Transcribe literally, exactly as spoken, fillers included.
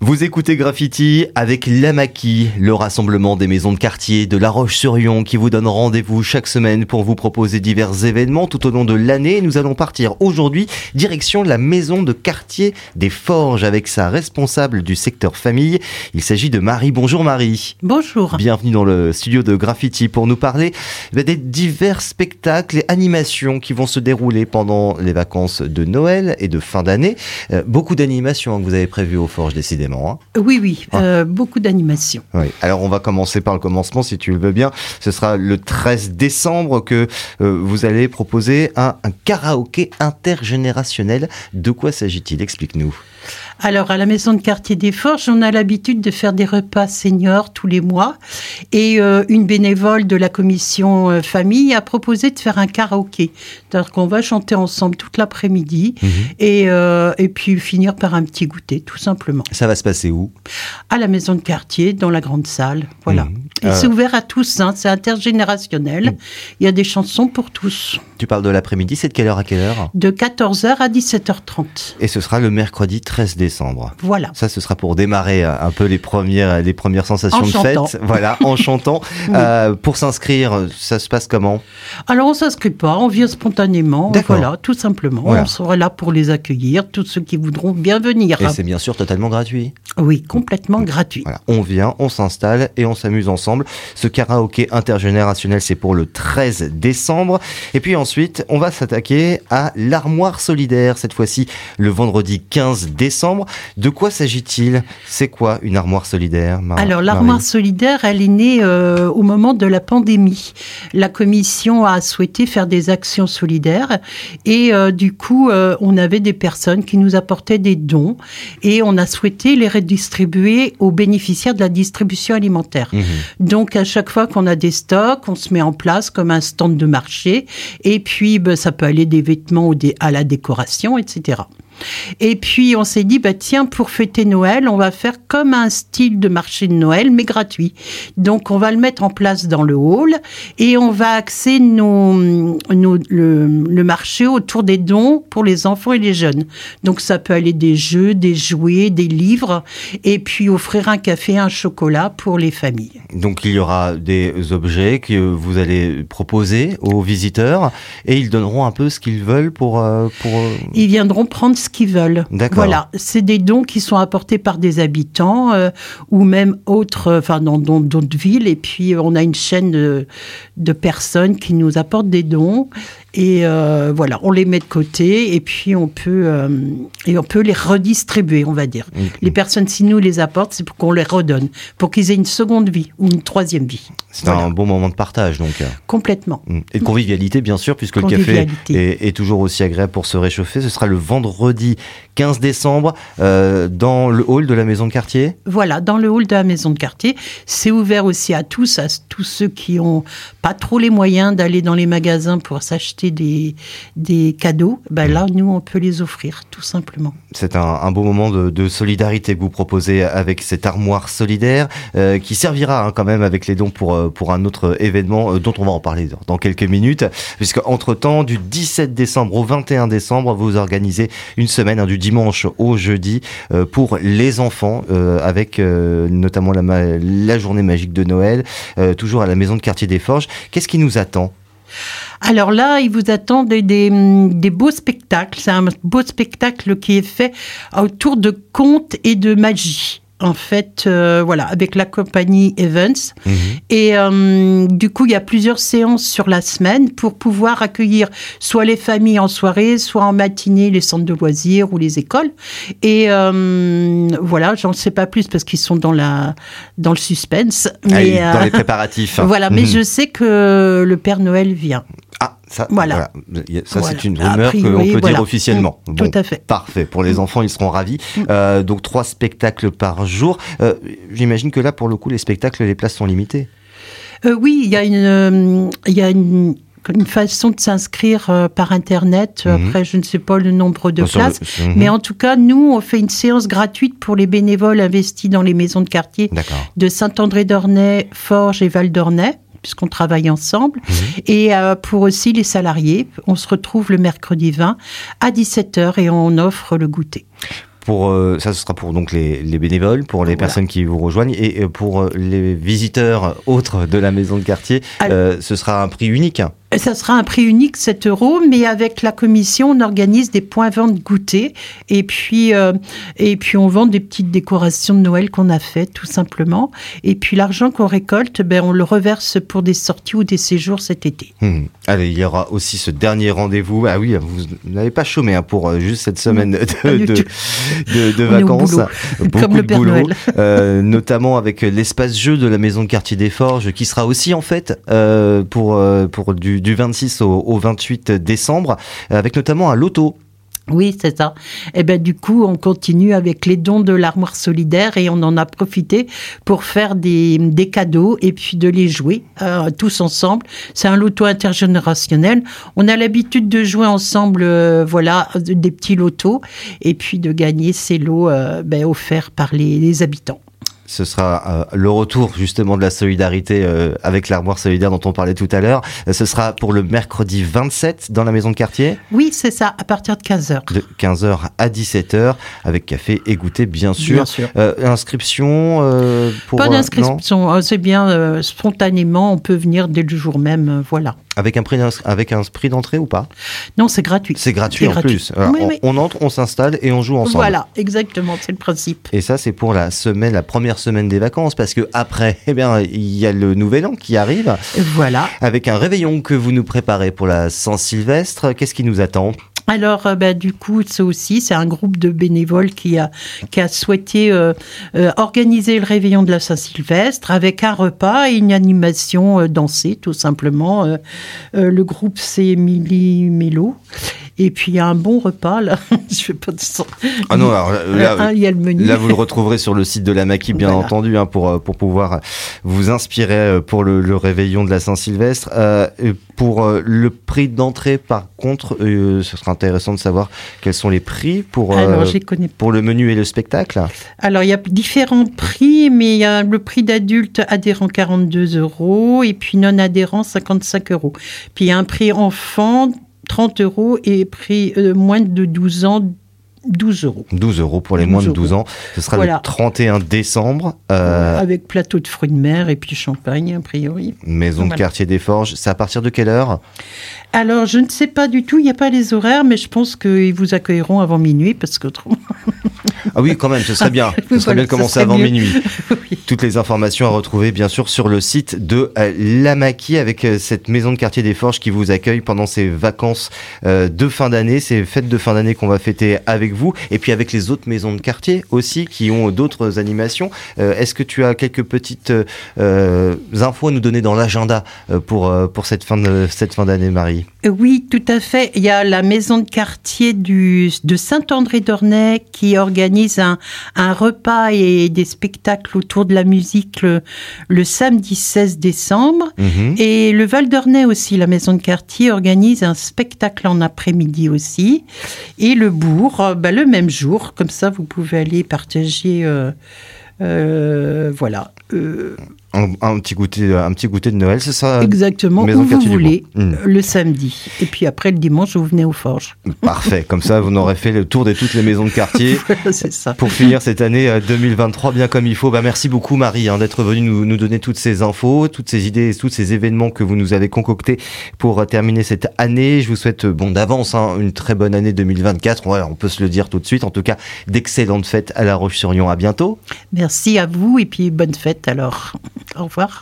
Vous écoutez Graffiti avec l'Amaki, le rassemblement des maisons de quartier de La Roche-sur-Yon qui vous donne rendez-vous chaque semaine pour vous proposer divers événements tout au long de l'année. Nous allons partir aujourd'hui direction la maison de quartier des Forges avec sa responsable du secteur famille. Il s'agit de Marie. Bonjour Marie. Bonjour. Bienvenue dans le studio de Graffiti pour nous parler des divers spectacles et animations qui vont se dérouler pendant les vacances de Noël et de fin d'année. Euh, beaucoup d'animations que vous avez prévues aux Forges décidément. Hein. Oui, oui, ah. euh, beaucoup d'animations. Oui. Alors on va commencer par le commencement si tu le veux bien. Ce sera le treize décembre que euh, vous allez proposer un, un karaoké intergénérationnel. De quoi s'agit-il ? Explique-nous. Alors, à la maison de quartier des Forges, on a l'habitude de faire des repas seniors tous les mois. Et euh, une bénévole de la commission euh, famille a proposé de faire un karaoké. C'est-à-dire qu'on va chanter ensemble toute l'après-midi mmh. et, euh, et puis finir par un petit goûter, tout simplement. Ça va se passer où ? À la maison de quartier, dans la grande salle. Voilà. Mmh. Et euh... c'est ouvert à tous, hein, c'est intergénérationnel. Mmh. Il y a des chansons pour tous. Tu parles de l'après-midi, c'est de quelle heure à quelle heure ? De quatorze heures à dix-sept heures trente. Et ce sera le mercredi treize décembre. Voilà. Ça, ce sera pour démarrer un peu les premières, les premières sensations en de chantant. fête. Voilà, en chantant. Oui. Euh, pour s'inscrire, ça se passe comment ? Alors, on ne s'inscrit pas, on vient spontanément. D'accord. Voilà, tout simplement. Voilà. On sera là pour les accueillir, tous ceux qui voudront bien venir. Et c'est bien sûr totalement gratuit. Oui, complètement gratuit. Voilà. On vient, on s'installe et on s'amuse ensemble. Ce karaoké intergénérationnel, c'est pour le treize décembre. Et puis ensuite, on va s'attaquer à l'armoire solidaire, cette fois-ci le vendredi quinze décembre. De quoi s'agit-il ? C'est quoi une armoire solidaire, Mar- Alors, l'armoire Marie solidaire, elle est née euh, au moment de la pandémie. La commission a souhaité faire des actions solidaires et euh, du coup, euh, on avait des personnes qui nous apportaient des dons et on a souhaité les redistribuer aux bénéficiaires de la distribution alimentaire. Mmh. Donc, à chaque fois qu'on a des stocks, on se met en place comme un stand de marché et puis, ben, ça peut aller des vêtements ou des, à la décoration, et cetera. Et puis, on s'est dit, bah, tiens, pour fêter Noël, on va faire comme un style de marché de Noël, mais gratuit. Donc, on va le mettre en place dans le hall et on va axer nos, nos, le, le marché autour des dons pour les enfants et les jeunes. Donc, ça peut aller des jeux, des jouets, des livres et puis offrir un café, un chocolat pour les familles. Donc, il y aura des objets que vous allez proposer aux visiteurs et ils donneront un peu ce qu'ils veulent pour... pour... Ils viendront prendre ce qu'ils veulent. D'accord. Voilà, c'est des dons qui sont apportés par des habitants euh, ou même autres, enfin dans, dans d'autres villes. Et puis on a une chaîne de, de personnes qui nous apportent des dons. Et euh, voilà, on les met de côté et puis on peut, euh, et on peut les redistribuer, on va dire. Mmh. Les personnes, si nous les apportent, c'est pour qu'on les redonne, pour qu'ils aient une seconde vie ou une troisième vie. C'est voilà. Un bon moment de partage, donc. Complètement. Mmh. Et de convivialité, bien sûr, puisque le café est, est toujours aussi agréable pour se réchauffer. Ce sera le vendredi quinze décembre euh, dans le hall de la maison de quartier. Voilà, dans le hall de la maison de quartier. C'est ouvert aussi à tous, à tous ceux qui n'ont pas trop les moyens d'aller dans les magasins pour s'acheter Des, des cadeaux, ben là, nous, on peut les offrir, tout simplement. C'est un, un beau moment de, de solidarité que vous proposez avec cette armoire solidaire euh, qui servira hein, quand même avec les dons pour, pour un autre événement euh, dont on va en parler dans, dans quelques minutes, puisque entre-temps, du dix-sept décembre au vingt et un décembre, vous organisez une semaine, hein, du dimanche au jeudi, euh, pour les enfants, euh, avec euh, notamment la, la journée magique de Noël, euh, toujours à la maison de quartier des Forges. Qu'est-ce qui nous attend ? Alors là, il vous attend des, des, des beaux spectacles. C'est un beau spectacle qui est fait autour de contes et de magie. En fait, euh, voilà, avec la compagnie Evans. Mmh. Et euh, du coup, il y a plusieurs séances sur la semaine pour pouvoir accueillir soit les familles en soirée, soit en matinée, les centres de loisirs ou les écoles. Et euh, voilà, j'en sais pas plus parce qu'ils sont dans, la, dans le suspense. Mais, ah, dans euh, les préparatifs. Voilà, mais mmh. je sais que le Père Noël vient. Ah, ça, voilà. voilà. Ça voilà. c'est une rumeur qu'on peut voilà. dire officiellement. Mmh, bon, tout à fait. Parfait. Pour les enfants, ils seront ravis. Mmh. Euh, donc, trois spectacles par jour. Euh, j'imagine que là, pour le coup, les spectacles, les places sont limitées. Euh, oui, il y a une... Euh, il y a une... une façon de s'inscrire euh, par Internet. Mmh. Après, je ne sais pas le nombre de Sur places. Le... Mmh. Mais en tout cas, nous, on fait une séance gratuite pour les bénévoles investis dans les maisons de quartier D'accord. de Saint-André-d'Ornay, Forges et Val-d'Ornay, puisqu'on travaille ensemble. Mmh. Et euh, pour aussi les salariés, on se retrouve le mercredi vingt à dix-sept heures et on offre le goûter. pour euh, ça, ce sera pour donc les, les bénévoles, pour les voilà. personnes qui vous rejoignent, et pour les visiteurs autres de la maison de quartier, Alors, euh, ce sera un prix unique. Ça sera un prix unique, sept euros, mais avec la commission, on organise des points vente goûter, et puis euh, et puis on vend des petites décorations de Noël qu'on a faites, tout simplement. Et puis l'argent qu'on récolte, ben on le reverse pour des sorties ou des séjours cet été. Mmh. Allez, il y aura aussi ce dernier rendez-vous. Ah oui, vous n'avez pas chômé hein, pour euh, juste cette semaine de, de, de, de, de vacances. Beaucoup Comme le de Père boulot, Noël. euh, notamment avec l'espace jeu de la maison de quartier des Forges, qui sera aussi en fait euh, pour euh, pour du du vingt-six au, au vingt-huit décembre, avec notamment un loto. Oui, c'est ça. Et ben du coup, on continue avec les dons de l'armoire solidaire et on en a profité pour faire des, des cadeaux et puis de les jouer euh, tous ensemble. C'est un loto intergénérationnel. On a l'habitude de jouer ensemble, euh, voilà, des petits lotos et puis de gagner ces lots euh, ben, offerts par les, les habitants. Ce sera euh, le retour justement de la solidarité euh, avec l'armoire solidaire dont on parlait tout à l'heure. Ce sera pour le mercredi vingt-sept dans la maison de quartier. Oui, c'est ça, à partir de quinze heures. De quinze heures à dix-sept heures, avec café et goûter, bien sûr. Bien sûr. Euh, inscription euh, pour... Pas d'inscription, euh, c'est bien euh, spontanément, on peut venir dès le jour même, euh, voilà. Avec un prix, avec un prix d'entrée ou pas? Non, c'est gratuit. C'est gratuit c'est en gratuit. Plus. Alors, oui, on, oui. on entre, on s'installe et on joue ensemble. Voilà, exactement, c'est le principe. Et ça, c'est pour la semaine, la première semaine des vacances, parce que après, eh bien, il y a le Nouvel An qui arrive. Voilà. Avec un réveillon que vous nous préparez pour la Saint-Sylvestre. Qu'est-ce qui nous attend? Alors, euh, bah, du coup, ça aussi, c'est un groupe de bénévoles qui a, qui a souhaité euh, euh, organiser le réveillon de la Saint-Sylvestre avec un repas et une animation euh, dansée, tout simplement. Euh, euh, le groupe, c'est Émilie Mello. Et puis, il y a un bon repas, là. Je vais pas de sang. Ah non, alors là, là, il y a le menu. Là, vous le retrouverez sur le site de la Maquis, bien voilà. entendu, hein, pour, pour pouvoir vous inspirer pour le, le réveillon de la Saint-Sylvestre. Euh, pour euh, le prix d'entrée, par contre, euh, ce sera intéressant de savoir quels sont les prix pour, euh, Alors, je connais pour le menu et le spectacle. Alors, il y a différents prix, mais il y a le prix d'adulte adhérent quarante-deux euros et puis non adhérent cinquante-cinq euros. Puis, il y a un prix enfant trente euros et prix euh, moins de douze ans, douze euros. douze euros pour les moins de douze ans. Ce sera voilà. le trente et un décembre. Euh, Avec plateau de fruits de mer et puis champagne, a priori. Maison voilà. de quartier des Forges. C'est à partir de quelle heure ? Alors, je ne sais pas du tout. Il n'y a pas les horaires, mais je pense qu'ils vous accueilleront avant minuit parce qu'autrement... Ah oui, quand même, ce serait bien. Ce serait voilà, bien de commencer avant mieux. minuit. Oui. Toutes les informations à retrouver, bien sûr, sur le site de euh, la Maquis avec euh, cette maison de quartier des Forges qui vous accueille pendant ces vacances euh, de fin d'année, ces fêtes de fin d'année qu'on va fêter avec vous et puis avec les autres maisons de quartier aussi qui ont d'autres animations. Euh, est-ce que tu as quelques petites euh, infos à nous donner dans l'agenda euh, pour, euh, pour cette fin de, cette fin d'année, Marie ? Oui, tout à fait. Il y a la maison de quartier du, de Saint-André-d'Ornay qui organise un, un repas et des spectacles autour de la musique le, le samedi seize décembre. Mmh. Et le Val d'Ornay aussi, la maison de quartier, organise un spectacle en après-midi aussi. Et le Bourg, bah, le même jour. Comme ça, vous pouvez aller partager... Euh, euh, voilà. Euh, Un, un petit goûter, un petit goûter de Noël, c'est ça? Exactement, où vous voulez, mmh. le samedi. Et puis après, le dimanche, vous venez aux Forges. Parfait, comme ça, vous aurez fait le tour de toutes les maisons de quartier. Voilà, c'est ça. Pour finir cette année deux mille vingt-trois bien comme il faut. Bah, merci beaucoup, Marie, hein, d'être venue nous, nous donner toutes ces infos, toutes ces idées, tous ces événements que vous nous avez concoctés pour terminer cette année. Je vous souhaite, bon, d'avance, hein, une très bonne année deux mille vingt-quatre. Ouais, on peut se le dire tout de suite. En tout cas, d'excellentes fêtes à La Roche-sur-Yon. À bientôt. Merci à vous et puis bonne fête alors. Au revoir.